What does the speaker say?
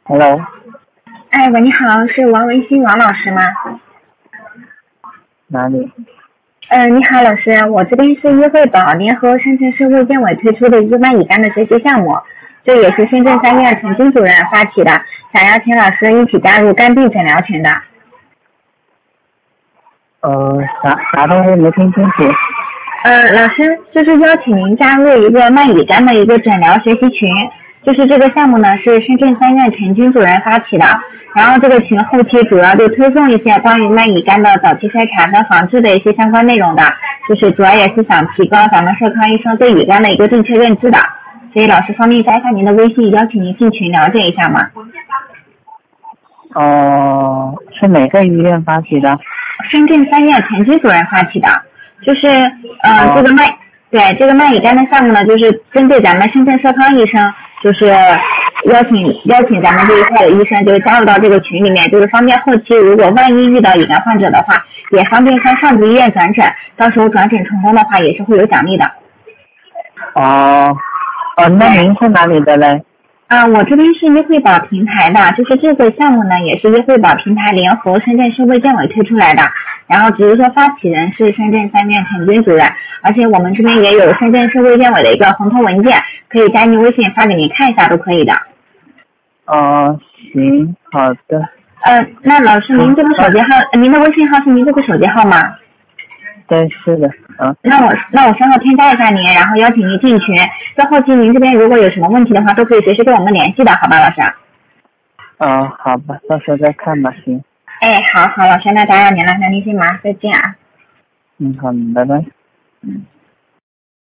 Hello， 哎，喂，你好，是王维新王老师吗？ 哪里？ 你好，老师，我这边是约会宝联合深圳市卫健委推出的一个慢乙肝的学习项目，这也是深圳3院陈军主任发起的，想邀请老师一起加入肝病诊疗群的。 啥东西没听清楚？ 老师，就是邀请您加入一个慢乙肝的一个诊疗学习群，就是这个项目呢是深圳3院陈军主任发起的，然后这个群后期主要就推送一些关于慢乙肝的早期筛查和防治的一些相关内容的，就是主要也是想提高咱们社康医生对乙肝的一个正确认知的，所以老师方便加一下您的微信，邀请您进群了解一下吗？ 是哪个医院发起的？ 深圳3院陈军主任发起的，就是这个慢乙肝的项目呢，就是针对咱们深圳社康医生，就是邀请咱们这一块的医生，就是加入到这个群里面，就是方便后期如果万一遇到乙肝患者的话，也方便向上级医院转诊，到时候转诊成功的话，也是会有奖励的。 那您是哪里的嘞？ 我这边是约会宝平台的，就是这个项目呢，也是约会宝平台联合深圳市卫健委推出来的。然后只是说发起人是深圳3院陈军主任，而且我们这边也有深圳市卫健委的一个红头文件，可以加您微信发给您看一下都可以的。 行，好的。 那老师，您这个手机号，您的微信号是您这个手机号吗？ 对，是的。 那我稍后添加一下您，然后邀请您进群。在后期您这边如果有什么问题的话，都可以随时跟我们联系的，好吧，老师？ 好吧，到时候再看吧，行。 好，老师，那打扰您了，那您先忙，再见啊。 好，拜拜。